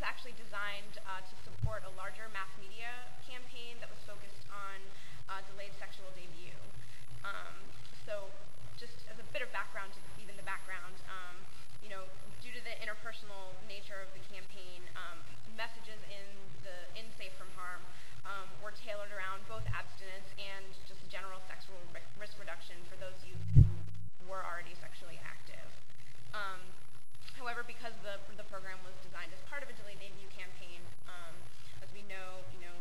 actually designed to support a larger mass media campaign that was focused on delayed sexual debut. So just as a bit of background, to even the background, due to the interpersonal nature of the campaign, messages in Safe from Harm were tailored around both abstinence and just general sexual risk reduction for those youth who were already sexually active. However, because the program was designed as part of a delayed debut campaign, as we know,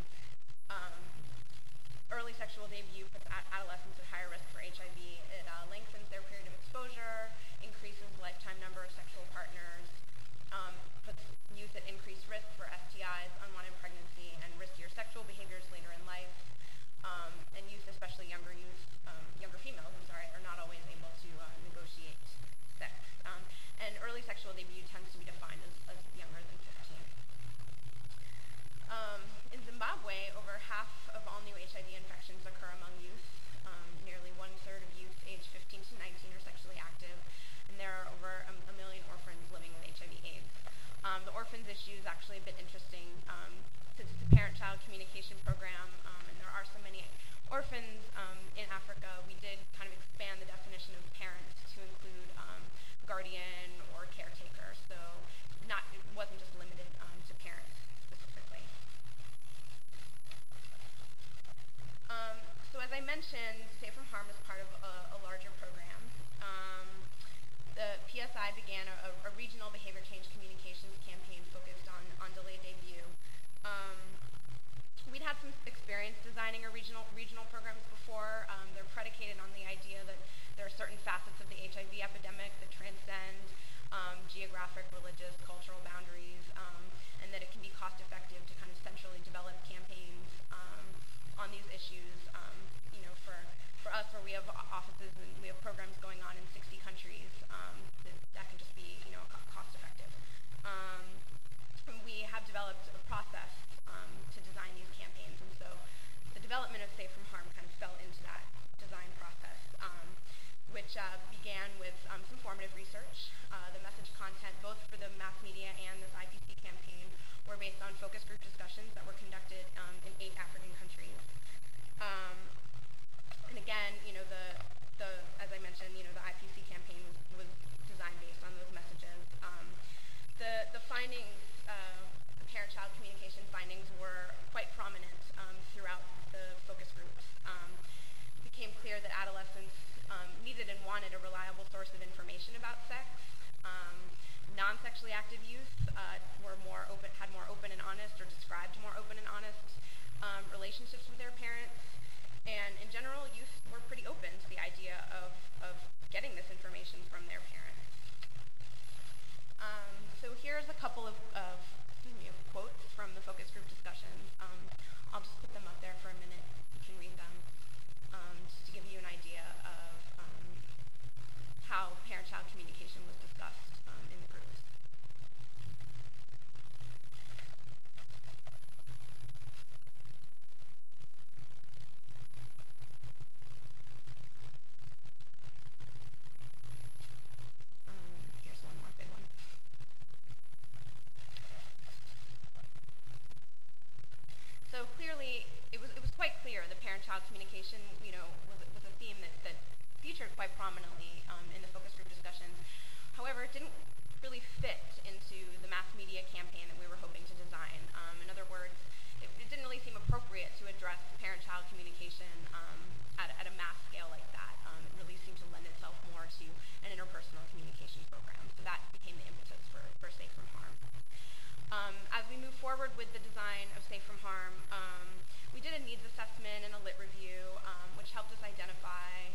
early sexual debut puts adolescents at higher risk for HIV. It lengthens their period of exposure, increases the lifetime number of sexual partners, puts youth at increased risk for STIs, unwanted pregnancy, and riskier sexual behaviors later in life. And youth, especially younger females, are not always able to negotiate sex. And early sexual debut tends to be defined as younger than 15. In Zimbabwe, over half of all new HIV infections occur among youth. Nearly 1/3 of youth aged 15 to 19 are sexually active, and there are over a million orphans living with HIV/AIDS. The orphans issue is actually a bit interesting since it's a parent-child communication program, and there are so many orphans in Africa. We did kind of expand the definition of parents to include guardian or caretaker, so it wasn't just limited to parents specifically. So as I mentioned, Safe from Harm is part of a larger program. The PSI began a regional behavior change communications campaign focused on delayed debut. We'd had some experience designing regional programs before. They're predicated on the idea that there are certain facets of the HIV epidemic that transcend geographic, religious, cultural boundaries, and that it can be cost-effective to kind of centrally develop campaigns on these issues. For us, where we have offices and we have programs going on in 60 countries, that can just be cost-effective. We have developed a process to design these campaigns, and so the development of Safe from Harm kind of fell into that design process, which began with some formative research. The message content, both for the mass media and this IPC campaign, were based on focus group discussions that were conducted in 8 African countries. And again, as I mentioned, the IPC campaign was designed based on those messages. The findings, the parent-child communication findings, were quite prominent throughout the focus groups. It became clear that adolescents needed and wanted a reliable source of information about sex. Non-sexually active youth had more open and honest, or described more open and honest relationships with their parents. And in general, youth were pretty open to the idea of getting this information from their parents. So here's a couple of quotes from the focus group discussions. I'll just put them up there for a minute. You can read them, just to give you an idea of how parent-child communication was discussed in the groups. Here's one more big one. So clearly, it was quite clear that parent-child communication, was a theme that featured quite prominently in the focus group discussions. However, it didn't really fit into the mass media campaign that we were hoping to design. In other words, it didn't really seem appropriate to address parent-child communication at a mass scale like that. It really seemed to lend itself more to an interpersonal communication program. So that became the impetus for Safe from Harm. As we move forward with the design of Safe from Harm, we did a needs assessment and a lit review, which helped us identify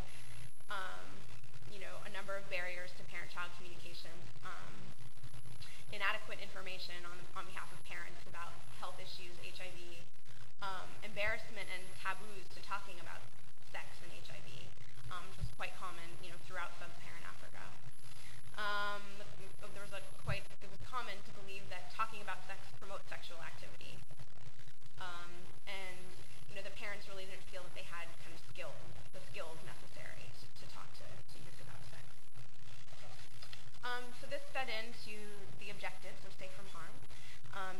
a number of barriers to parent-child communication. Inadequate information on behalf of parents about health issues, HIV, embarrassment and taboos to talking about sex and HIV, which was quite common, throughout sub-Saharan Africa. It was common to believe that talking about sex promotes sexual activity, and the parents really didn't feel that they had kind of the skills necessary to talk to youth about sex. So this fed into the objectives of Safe from Harm.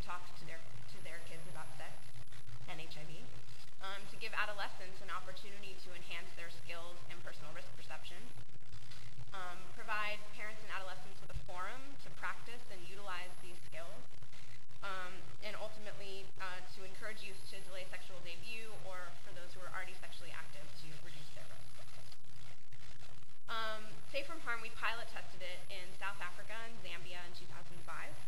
talk to their kids about sex and HIV, to give adolescents an opportunity to enhance their skills and personal risk perception, provide parents and adolescents with a forum to practice and utilize these skills, and ultimately to encourage youth to delay sexual debut, or for those who are already sexually active, to reduce their risk. Safe from Harm, we pilot tested it in South Africa and Zambia in 2005.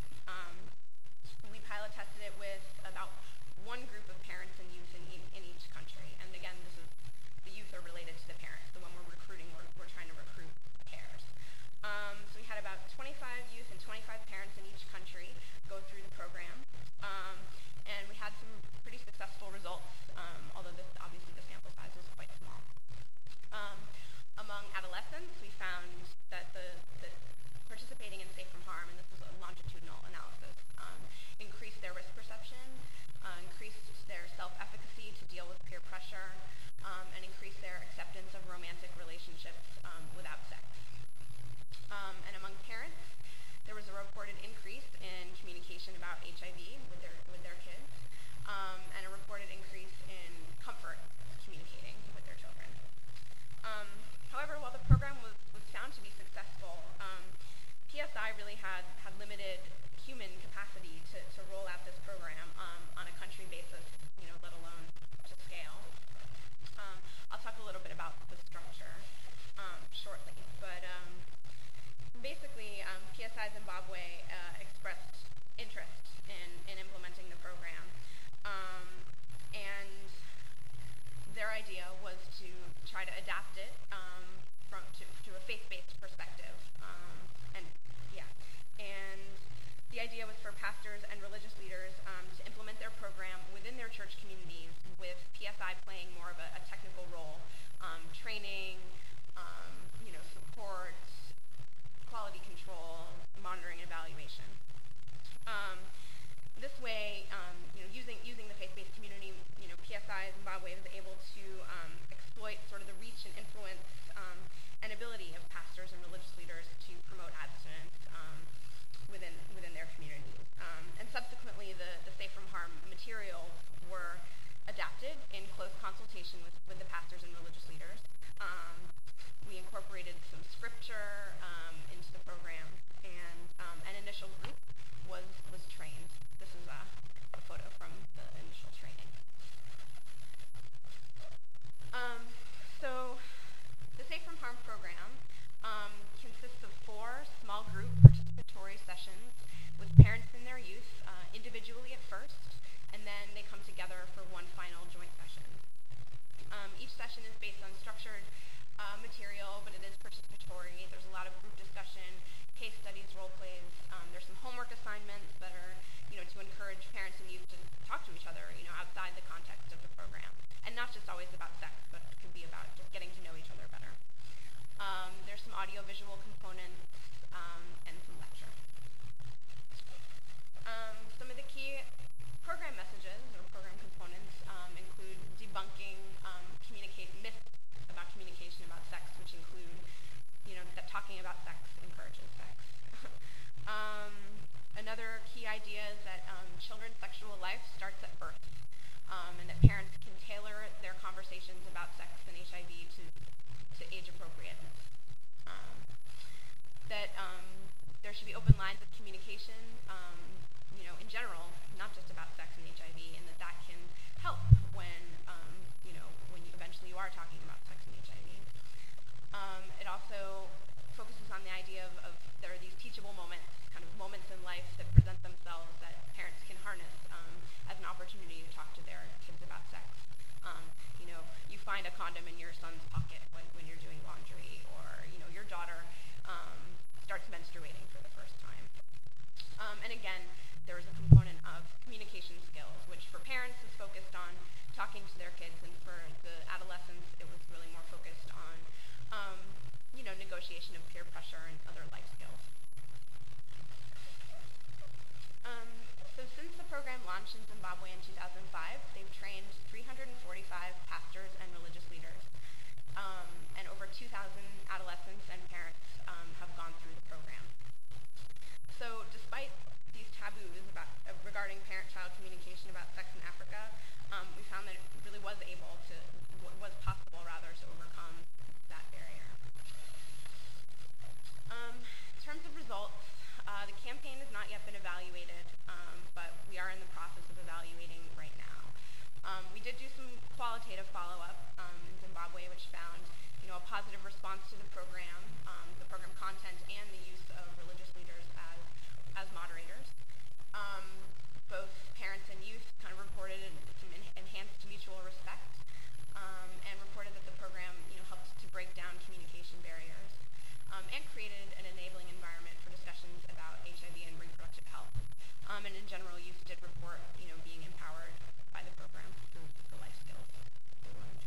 We pilot tested it with about one group of parents and youth in each country. And again, the youth are related to the parents. The one we're recruiting, we're trying to recruit pairs. So we had about 25 youth and 25 parents in each country go through the program. And we had some pretty successful results, although obviously the sample size was quite small. Among adolescents, we found that that participating in Safe from Harm, and this was a longitudinal analysis, increased their risk perception, increased their self-efficacy to deal with peer pressure, and increased their acceptance of romantic relationships without sex. And among parents, there was a reported increase in communication about HIV with their kids, and a reported increase in comfort communicating with their children. However, while the program was found to be successful, PSI really had limited human capacity to roll out this program on a country basis, let alone to scale. I'll talk a little bit about the structure shortly, but basically, PSI Zimbabwe expressed interest in implementing the program, and their idea was to try to adapt it to a faith-based perspective, and the idea was for pastors and religious leaders to implement their program within their church communities, with PSI playing more of a technical role, training, support, quality control, monitoring, and evaluation. This way, using the faith-based community, PSI Zimbabwe was able to exploit sort of the reach and influence and ability of pastors and religious leaders to promote abstinence within their communities. And subsequently, the Safe from Harm materials were adapted in close consultation with the pastors and religious leaders. We incorporated some scripture into the program, and an initial group was trained. This is a photo from the initial training. So the Safe from Harm program consists of 4 small group participatory sessions with parents and their youth, individually at first, and then they come together for one final joint session. Each session is based on structured material, but it is participatory. There's a lot of group discussion, case studies, role plays. There's some homework assignments that are, to encourage parents and youth to talk to each other, outside the context of the program. And not just always about sex, but it could be about just getting to know each other better. There's some audio-visual components, and some lecture. Some of the key program messages or program components include debunking myths about communication about sex, which include, that talking about sex encourages sex. Another key idea is that children's sexual life starts at birth, and that parents can tailor their conversations about sex and HIV to age appropriateness. That there should be open lines of communication, in general, not just about sex and HIV, and that can help when eventually you are talking about sex and HIV. It also focuses on the idea of there are these teachable moments, kind of moments in life that present themselves that parents can harness as an opportunity to talk to their kids about sex. You find a condom in your son's pocket when you're doing laundry, or your daughter starts menstruating for the first time. And again, there is a component of communication skills, which for parents is focused on talking to their kids, and for the adolescents, it was really more focused on negotiation of peer pressure and other life skills. So since the program launched in Zimbabwe in 2005, they've trained 345 pastors and religious leaders, and over 2,000 adolescents and parents have gone through the program. So despite these taboos regarding parents evaluated, but we are in the process of evaluating right now. We did do some qualitative follow-up in Zimbabwe, which found a positive response to the program content, and the use of religious leaders as moderators. Both parents and youth kind of reported some enhanced mutual respect, and reported that the program helped to break down communication barriers, and created an enabling environment for discussions about HIV and reproductive health. And in general, youth did report being empowered by the program through the life skills they learned.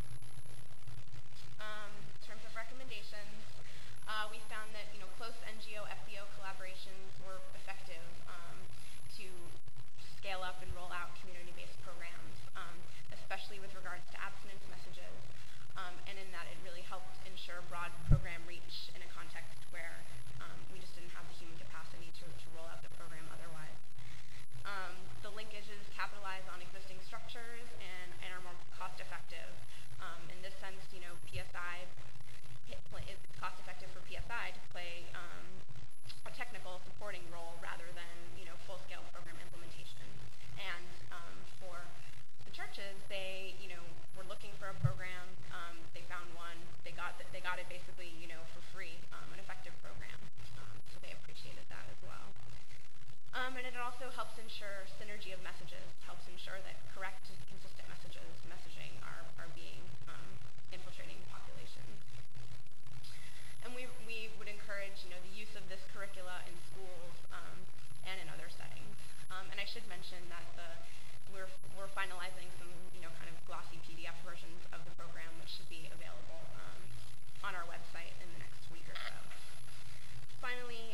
In terms of recommendations, we found that close NGO-FBO collaborations were effective to scale up and roll out community-based programs, especially with regards to abstinence messages, and in that it really helped ensure broad program reach in a context where we just didn't have the human capacity to roll out the program otherwise. The linkages capitalize on existing structures and are more cost-effective. In this sense, PSI, it's cost-effective for PSI to play a technical supporting role rather than full-scale program implementation. And for the churches, they were looking for a program. They found one. They got it basically for free, an effective program. So they appreciated that as well. And it also helps ensure synergy of messages, helps ensure that correct, consistent messaging are being infiltrating the population. And we would encourage the use of this curricula in schools and in other settings. And I should mention that we're finalizing some kind of glossy PDF versions of the program, which should be available on our website in the next week or so. Finally,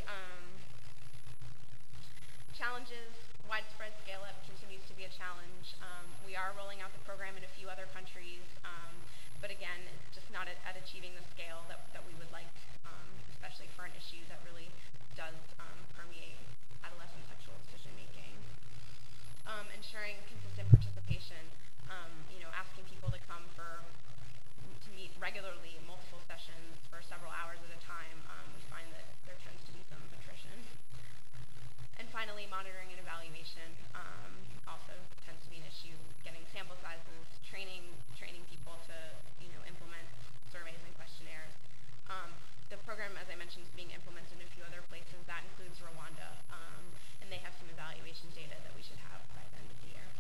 challenges. Widespread scale-up continues to be a challenge. We are rolling out the program in a few other countries, but again, it's just not at achieving the scale that we would like, especially for an issue that really does permeate adolescent sexual decision-making. Ensuring consistent participation, asking people to come to meet regularly, multiple sessions for several hours at a time, we find that there tends to be some attrition. And finally, monitoring and evaluation also tends to be an issue. Getting sample sizes, training people to implement surveys and questionnaires. The program, as I mentioned, is being implemented in a few other places. That includes Rwanda, and they have some evaluation data that we should have by the end of the year.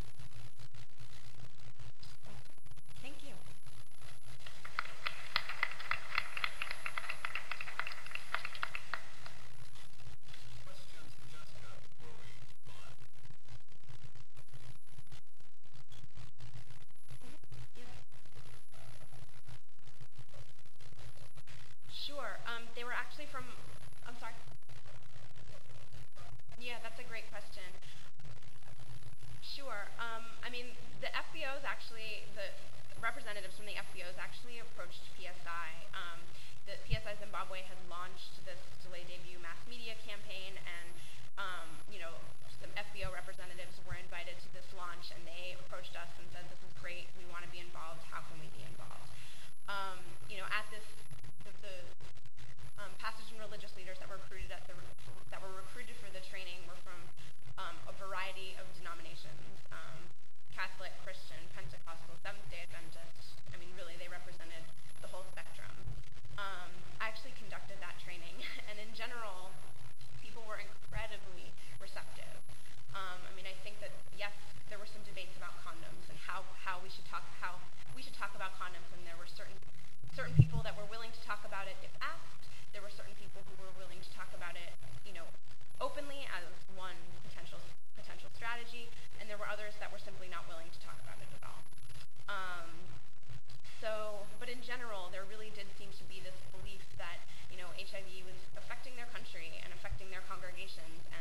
Thank you. Questions for Jessica before we go on? Yes. Sure. They were actually from, I'm sorry? Yeah, that's a great question. Sure. The FBOs actually, the representatives from the FBOs actually approached PSI. The PSI Zimbabwe had launched this Delay Debut mass media campaign, and some FBO representatives were invited to this launch, and they approached us and said, "This is great. We want to be involved. How can we be involved?" At this, the pastors and religious leaders that were recruited for the training were from a variety of denominations: Catholic, Christian, Pentecostal, Seventh-day Adventist. Really, they represented the whole spectrum. I actually conducted that training, and in general, people were incredibly receptive. I think that yes, there were some debates about condoms and how we should talk about condoms, and there were certain people that were willing to talk about it if asked. There were certain people who were willing to talk about it, openly as one potential strategy, and there were others that were simply not willing to talk about it at all. But in general, there really did seem to be this belief that HIV was affecting their country and affecting their congregations,